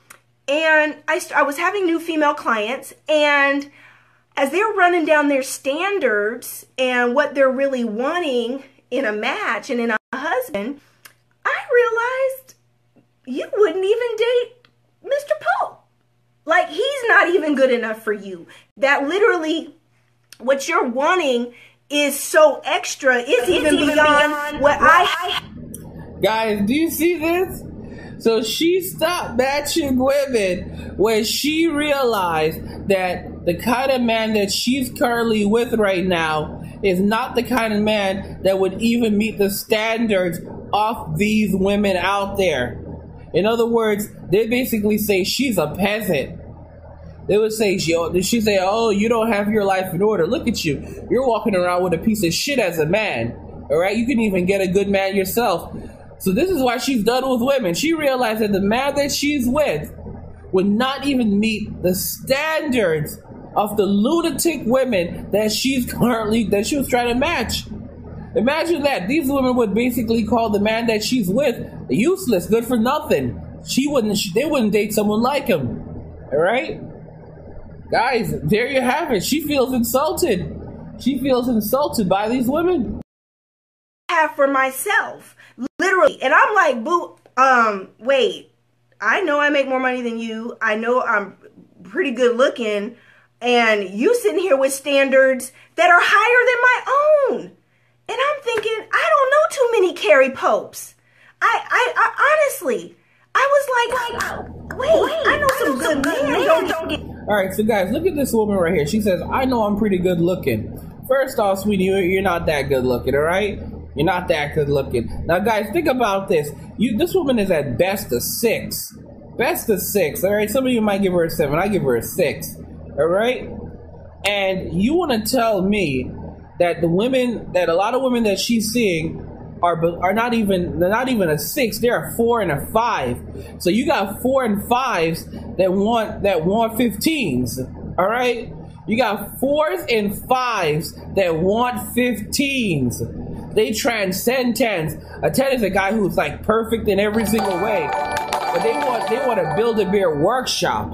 And I, I was having new female clients. And as they're running down their standards and what they're really wanting in a match and in a husband, I realized you wouldn't even date Mister Pope. Like, he's not even good enough for you. That literally, what you're wanting is so extra. It's, it's even, even beyond, beyond what I... Guys, do you see this? So she stopped matching women when she realized that the kind of man that she's currently with right now is not the kind of man that would even meet the standards of these women out there. In other words, they basically say she's a peasant. They would say, she, she say, "Oh, you don't have your life in order. Look at you. You're walking around with a piece of shit as a man. All right? You can even get a good man yourself." So this is why she's done with women. She realized that the man that she's with would not even meet the standards of the lunatic women that she's currently, that she was trying to match. Imagine that. These women would basically call the man that she's with useless, good for nothing. She wouldn't, they wouldn't date someone like him. All right? Guys, there you have it. She feels insulted. She feels insulted by these women. Have for myself, literally. And I'm like, boo, um, wait, I know I make more money than you. I know I'm pretty good looking. And you sitting here with standards that are higher than my own. And I'm thinking, I don't know too many Carrie Popes. I, I, I honestly, I was like, wait, wait I know I some know good men. Don't, don't get... All right, so guys, look at this woman right here. She says, "I know I'm pretty good looking." First off, sweetie, you're not that good looking, all right? You're not that good looking. Now, guys, think about this. You, this woman is at best a six. Best a six, all right? Some of you might give her a seven. I give her a six, all right? And you want to tell me that the women, that a lot of women that she's seeing are are not even, they're not even a six, they're a four and a five. So you got four and fives that want that want fifteens, all right? You got fours and fives that want fifteens. They transcend tens. A ten is a guy who's like perfect in every single way, but they want they want to build a beer workshop.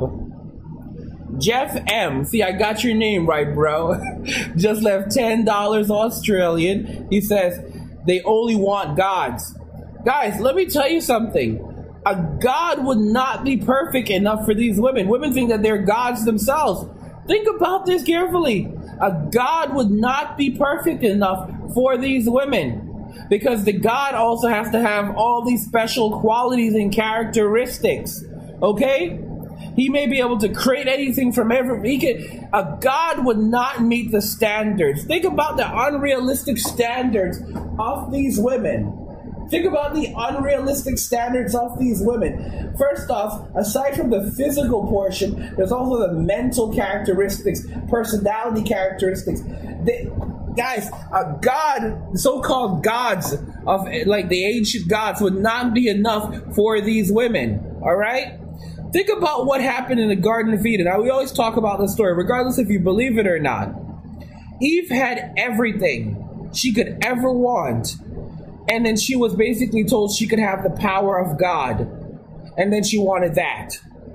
Jeff M. See, I got your name right, bro. Just left ten dollars Australian. He says, they only want gods. Guys, let me tell you something. A god would not be perfect enough for these women. Women think that they're gods themselves. Think about this carefully. A god would not be perfect enough for these women, because the god also has to have all these special qualities and characteristics. Okay? He may be able to create anything from every. He can, a god would not meet the standards. Think about the unrealistic standards of these women. Think about the unrealistic standards of these women. First off, aside from the physical portion, there's also the mental characteristics, personality characteristics. They, guys, a god, so-called gods of like the ancient gods, would not be enough for these women. All right. Think about what happened in the Garden of Eden. Now, we always talk about this story, regardless if you believe it or not. Eve had everything she could ever want. And then she was basically told she could have the power of God. And then she wanted that.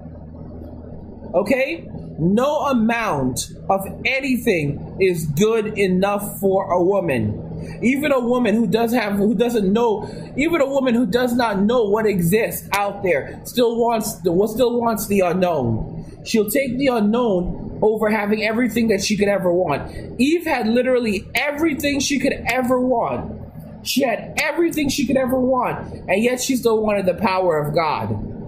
Okay? No amount of anything is good enough for a woman. Even a woman who does have, who doesn't know, even a woman who does not know what exists out there still wants the, still wants the unknown. She'll take the unknown over having everything that she could ever want. Eve had literally everything she could ever want. She had everything she could ever want, and yet she still wanted the power of God.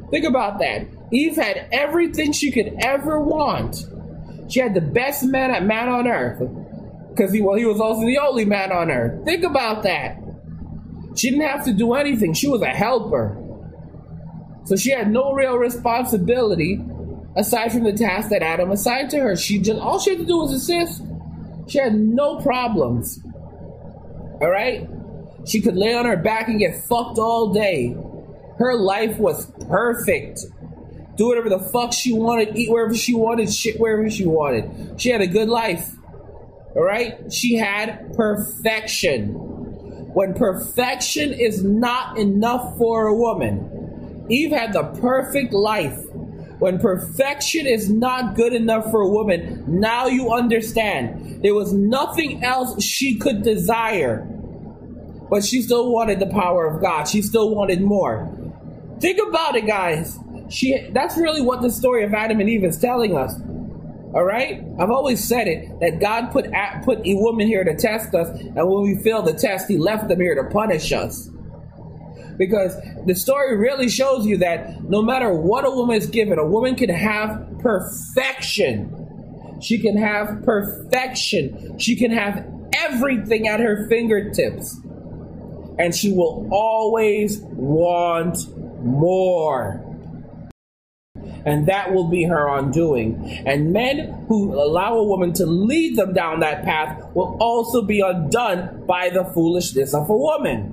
Think about that. Eve had everything she could ever want. She had the best man, man on earth. Because he, well, he was also the only man on earth. Think about that. She didn't have to do anything. She was a helper. So she had no real responsibility aside from the task that Adam assigned to her. She just all she had to do was assist. She had no problems. All right? She could lay on her back and get fucked all day. Her life was perfect. Do whatever the fuck she wanted, eat wherever she wanted, shit wherever she wanted. She had a good life. All right? She had perfection. When perfection is not enough for a woman, Eve had the perfect life. When perfection is not good enough for a woman, now you understand. There was nothing else she could desire. But she still wanted the power of God. She still wanted more. Think about it, guys. She, that's really what the story of Adam and Eve is telling us. All right? I've always said it, that God put, put a woman here to test us, and when we fail the test, he left them here to punish us. Because the story really shows you that no matter what a woman is given, a woman can have perfection. She can have perfection. She can have everything at her fingertips. And she will always want more. And that will be her undoing. And men who allow a woman to lead them down that path will also be undone by the foolishness of a woman.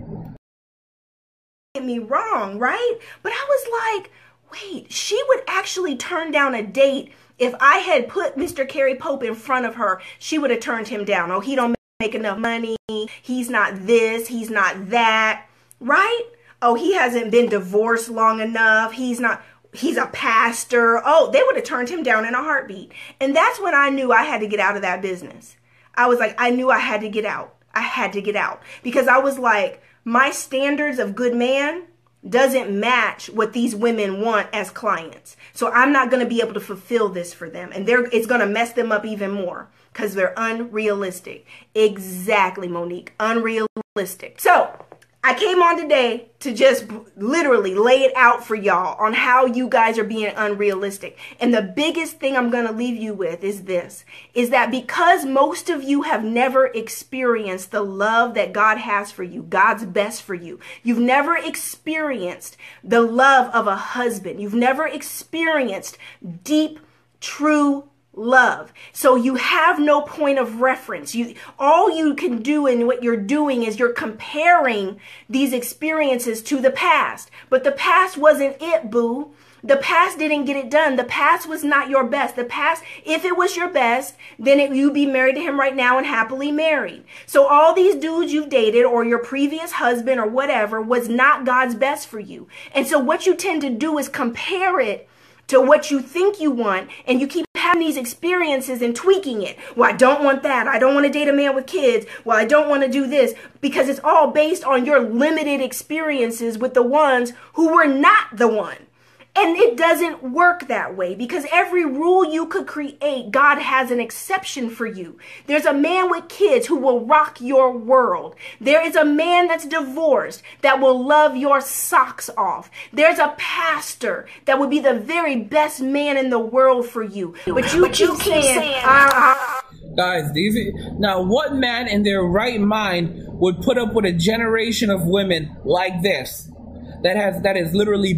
Me wrong, right? But I was like, wait, she would actually turn down a date. If I had put Mister Kerry Pope in front of her, she would have turned him down. Oh, he don't make enough money. He's not this. He's not that. Right? Oh, he hasn't been divorced long enough. He's not, he's a pastor. Oh, they would have turned him down in a heartbeat. And that's when I knew I had to get out of that business. I was like, I knew I had to get out. I had to get out because I was like, my standards of good man doesn't match what these women want as clients. So I'm not going to be able to fulfill this for them. And they're, it's going to mess them up even more because they're unrealistic. Exactly, Monique. Unrealistic. So I came on today to just literally lay it out for y'all on how you guys are being unrealistic. And the biggest thing I'm going to leave you with is this, is that because most of you have never experienced the love that God has for you, God's best for you. You've never experienced the love of a husband. You've never experienced deep, true love. So you have no point of reference. You, all you can do in what you're doing is you're comparing these experiences to the past. But the past wasn't it, boo. The past didn't get it done. The past was not your best. The past, if it was your best, then it, you'd be married to him right now and happily married. So all these dudes you've dated or your previous husband or whatever was not God's best for you. And so what you tend to do is compare it to what you think you want, and you keep having these experiences and tweaking it. Well, I don't want that. I don't want to date a man with kids. Well, I don't want to do this, because it's all based on your limited experiences with the ones who were not the one. And it doesn't work that way, because every rule you could create, God has an exception for you. There's a man with kids who will rock your world. There is a man that's divorced that will love your socks off. There's a pastor that would be the very best man in the world for you. But you but keep you saying, saying uh, guys, these now what man in their right mind would put up with a generation of women like this? That has that is literally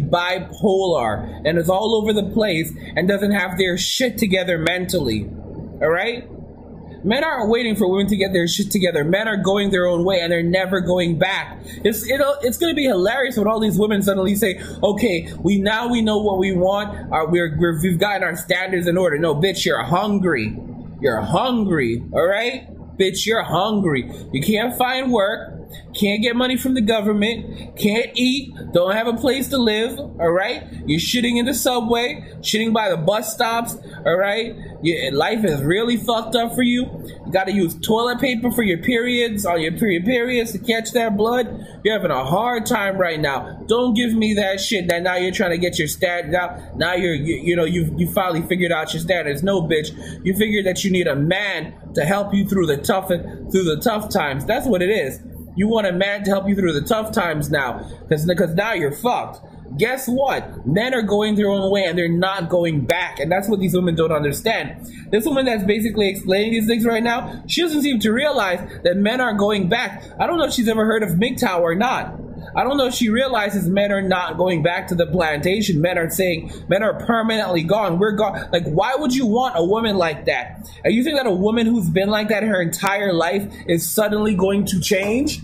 bipolar and is all over the place and doesn't have their shit together mentally. All right? Men aren't waiting for women to get their shit together. Men are going their own way and they're never going back. It's it'll, it's going to be hilarious when all these women suddenly say, "Okay, we now we know what we want. Uh, we're, we're we've gotten our standards in order." No, bitch, you're hungry. You're hungry. All right, bitch, you're hungry. You can't find work. Can't get money from the government, can't eat, don't have a place to live, all right? You're shitting in the subway, shitting by the bus stops, all right? Your life is really fucked up for you. You gotta use toilet paper for your periods, on your period periods to catch that blood. You're having a hard time right now. Don't give me that shit that now you're trying to get your standards out. Now you're, you, you know, you you finally figured out your standards. No, bitch. You figured that you need a man to help you through the tough, through the tough times. That's what it is. You want a man to help you through the tough times now, because because now you're fucked. guess what? Men are going their own way and they're not going back. And that's what these women don't understand. This woman that's basically explaining these things right now, she doesn't seem to realize that men are going back. I don't know if she's ever heard of M G T O W or not. I don't know if she realizes men are not going back to the plantation. Men are saying, men are permanently gone. We're gone. Like, why would you want a woman like that? And you think that a woman who's been like that her entire life is suddenly going to change?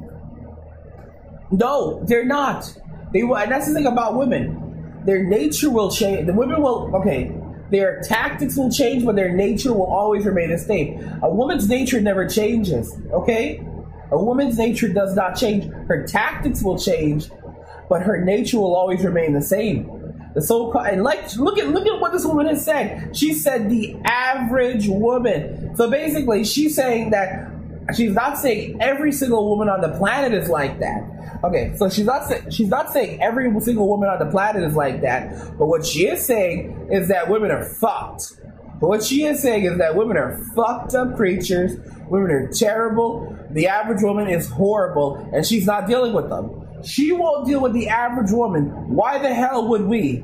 No, they're not. They will, and that's the thing about women. Their nature will change. The women will, okay, their tactics will change, but their nature will always remain the same. A woman's nature never changes, okay? A woman's nature does not change. Her tactics will change, but her nature will always remain the same. The so-called, and like, look at look at what this woman has said. She said the average woman. So basically, she's saying that she's not saying every single woman on the planet is like that. Okay, so she's not saying she's not saying every single woman on the planet is like that. But what she is saying is that women are fucked. But what she is saying is that women are fucked up creatures. Women are terrible. The average woman is horrible, and she's not dealing with them. She won't deal with the average woman. Why the hell would we?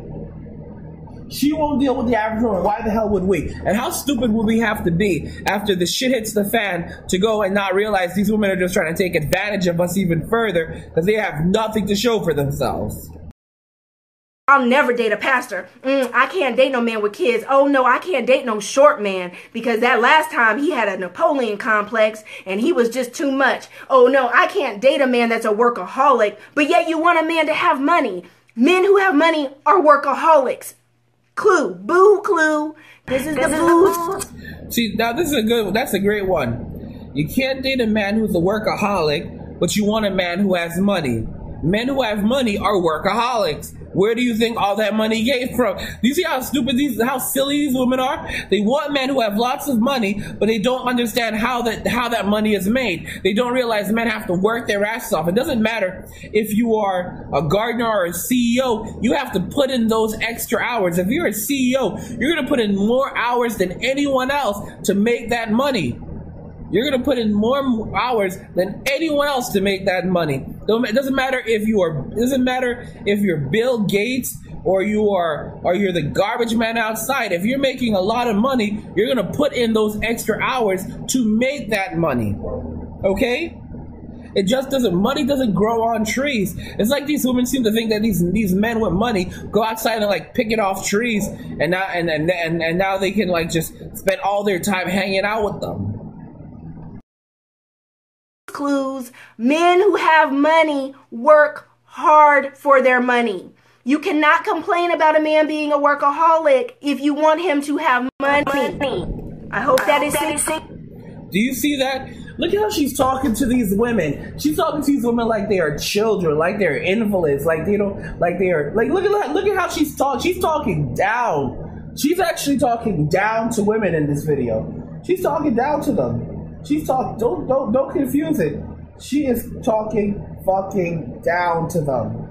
She won't deal with the average woman. Why the hell would we? And how stupid would we have to be after the shit hits the fan to go and not realize these women are just trying to take advantage of us even further because they have nothing to show for themselves? I'll never date a pastor. Mm, I can't date no man with kids. Oh no, I can't date no short man because that last time he had a Napoleon complex and he was just too much. Oh no, I can't date a man that's a workaholic, but yet you want a man to have money. Men who have money are workaholics. Clue, boo clue. This is the boo. See, now this is a good, that's a great one. You can't date a man who's a workaholic, but you want a man who has money. Men who have money are workaholics. Where do you think all that money came from? Do you see how stupid these, how silly these women are? They want men who have lots of money, but they don't understand how that how that money is made. They don't realize men have to work their asses off. It doesn't matter if you are a gardener or a C E O. You have to put in those extra hours. If you're a C E O, you're going to put in more hours than anyone else to make that money. You're going to put in more hours than anyone else to make that money. It doesn't matter if you are, it doesn't matter if you're Bill Gates or you are, or you're the garbage man outside. If you're making a lot of money, you're going to put in those extra hours to make that money. Okay? It just doesn't, money doesn't grow on trees. It's like these women seem to think that these these men with money go outside and like pick it off trees and now, and, and, and, and now they can like just spend all their time hanging out with them. Clues. Men who have money work hard for their money. You cannot complain about a man being a workaholic if you want him to have money. I hope that is safe. Do you see that? Look at how she's talking to these women. She's talking to these women like they are children, like they're invalids, like they don't, like they are, like look at that, look at how she's talking. She's talking down. She's actually talking down to women in this video. She's talking down to them. She's talking, don't, don't, don't confuse it. She is talking fucking down to them.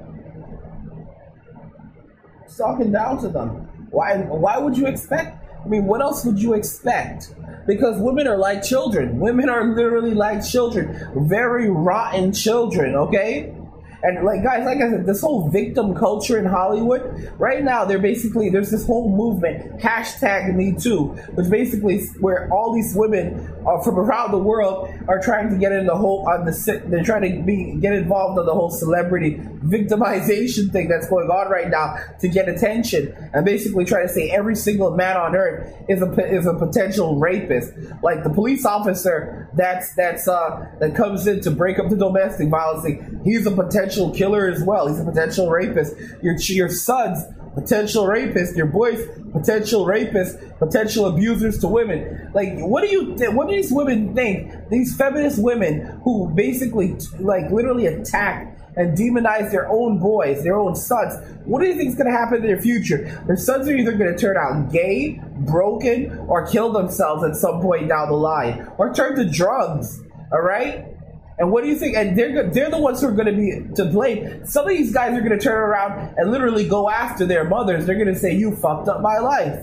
She's talking down to them. Why, why would you expect? I mean, what else would you expect? Because women are like children. Women are literally like children. Very rotten children, okay? And like guys, like I said, this whole victim culture in Hollywood, right now they're basically, there's this whole movement, hashtag Me Too, which basically is where all these women uh, from around the world are trying to get in the whole, on the, they're trying to be get involved in the whole celebrity victimization thing that's going on right now to get attention, and basically try to say every single man on earth is a is a potential rapist. Like the police officer that's that's uh that comes in to break up the domestic violence thing, he's a potential killer as well. He's a potential rapist. Your your sons, potential rapist. Your boys, potential rapists. Potential abusers to women. Like, what do you? Th- what do these women think? These feminist women who basically, like, literally attack and demonize their own boys, their own sons. What do you think is going to happen in their future? Their sons are either going to turn out gay, broken, or kill themselves at some point down the line, or turn to drugs. All right. And what do you think? And they're they're the ones who are going to be to blame. Some of these guys are going to turn around and literally go after their mothers. They're going to say, "You fucked up my life."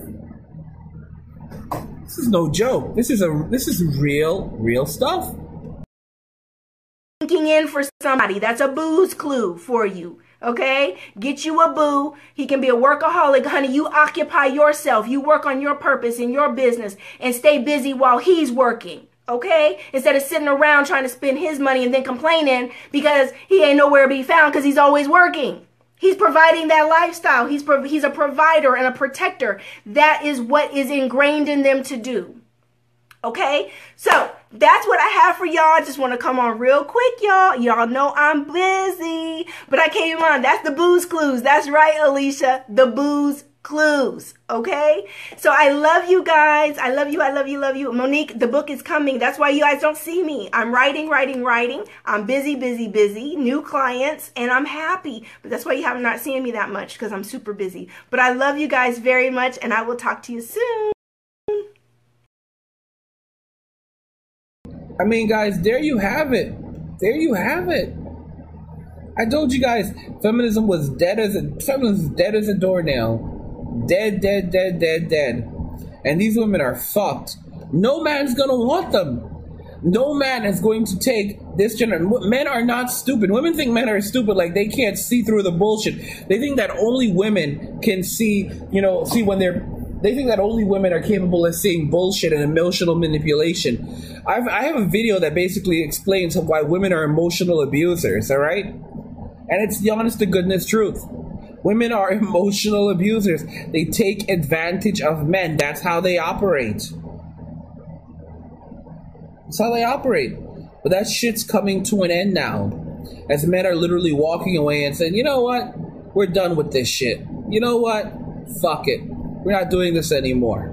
This is no joke. This is a this is real real stuff. Thinking in for somebody. That's a booze clue for you. Okay? Get you a boo. He can be a workaholic. Honey, you occupy yourself. You work on your purpose in your business and stay busy while he's working. Okay? Instead of sitting around trying to spend his money and then complaining because he ain't nowhere to be found because he's always working. He's providing that lifestyle. He's pro- he's a provider and a protector. That is what is ingrained in them to do. Okay? So that's what I have for y'all. I just want to come on real quick, y'all. Y'all know I'm busy, but I came on. That's the booze clues. That's right, Alicia. The booze clues. Okay? So I love you guys. I love you. I love you. Love you. Monique, the book is coming. That's why you guys don't see me. I'm writing, writing, writing. I'm busy, busy, busy. New clients, and I'm happy. But that's why you have not seen me that much, because I'm super busy. But I love you guys very much, and I will talk to you soon. I mean, guys, there you have it. There you have it. I told you guys, feminism was dead as a feminism is dead as a doornail. Dead, dead, dead, dead, dead. And these women are fucked. No man's gonna want them. No man is going to take this generation. Men are not stupid. Women think men are stupid, like they can't see through the bullshit. They think that only women can see, you know, see when they're. They think that only women are capable of seeing bullshit and emotional manipulation. I've, I have a video that basically explains why women are emotional abusers, all right? And it's the honest to goodness truth. Women are emotional abusers. They take advantage of men. That's how they operate. That's how they operate. But that shit's coming to an end now. As men are literally walking away and saying, you know what? We're done with this shit. You know what? Fuck it. We're not doing this anymore.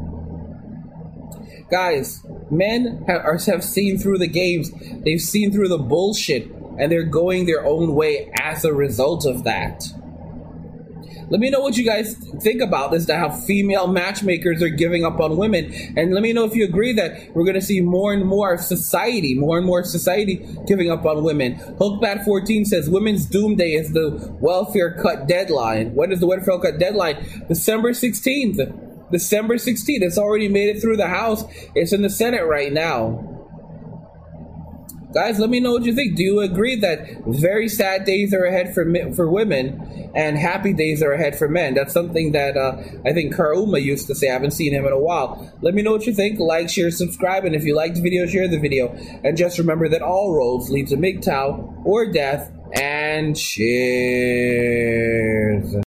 Guys, men have, are, have seen through the games. They've seen through the bullshit. And they're going their own way as a result of that. Let me know what you guys think about this, that how female matchmakers are giving up on women. And let me know if you agree that we're going to see more and more society, more and more society giving up on women. Hulkbat fourteen says women's doomsday is the welfare cut deadline. When is the welfare cut deadline? December sixteenth. December sixteenth. It's already made it through the House. It's in the Senate right now. Guys, let me know what you think. Do you agree that very sad days are ahead for for women and happy days are ahead for men? That's something that uh, I think Karuma used to say. I haven't seen him in a while. Let me know what you think. Like, share, subscribe, and if you like the video, share the video. And just remember that all roads lead to M G T O W or death. And cheers.